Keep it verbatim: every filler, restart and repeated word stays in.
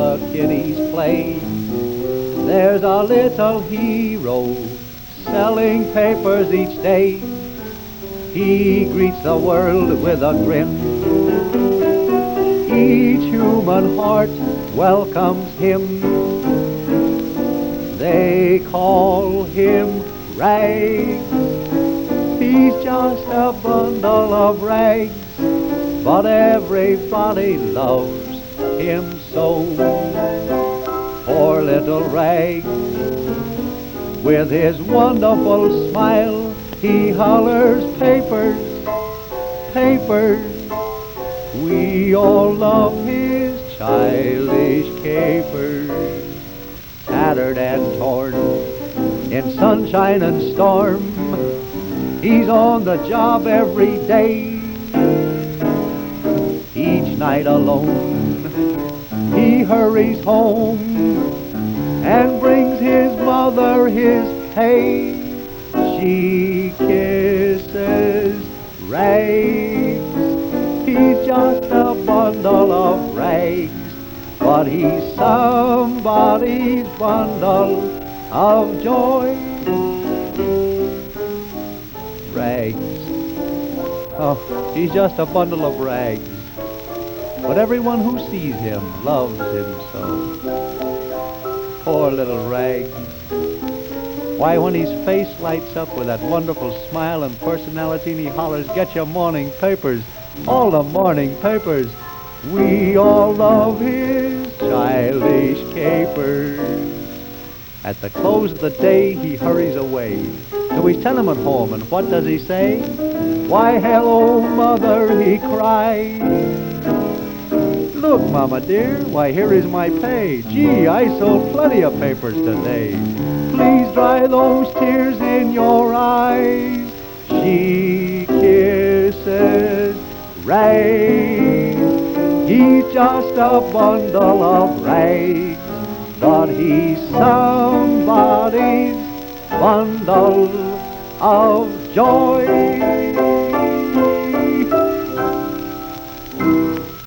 the kiddies play. There's a little hero selling papers each day. He greets the world with a grin. Each human heart welcomes him. They call him Rags. He's just a bundle of rags, but everybody loves him so. Poor little Rags, with his wonderful smile, he hollers papers, papers. We all love his childish capers. Tattered and torn, in sunshine and storm, he's on the job every day. Each night alone, he hurries home and brings his mother his pay. She kisses Rags. He's just a bundle of rags, but he's somebody's bundle of joy. Rags. Oh, he's just a bundle of rags, but everyone who sees him loves him so. Poor little Rags. Why, when his face lights up with that wonderful smile and personality and he hollers, "Get your morning papers, all the morning papers," we all love his childish capers. At the close of the day, he hurries away to his tenement home, and what does he say? "Why, hello, mother," he cries. "Look, Mama dear, why, here is my pay. Gee, I sold plenty of papers today. Please dry those tears in your eyes." She kisses Rags. He's just a bundle of rags, but he's somebody's bundle of joy.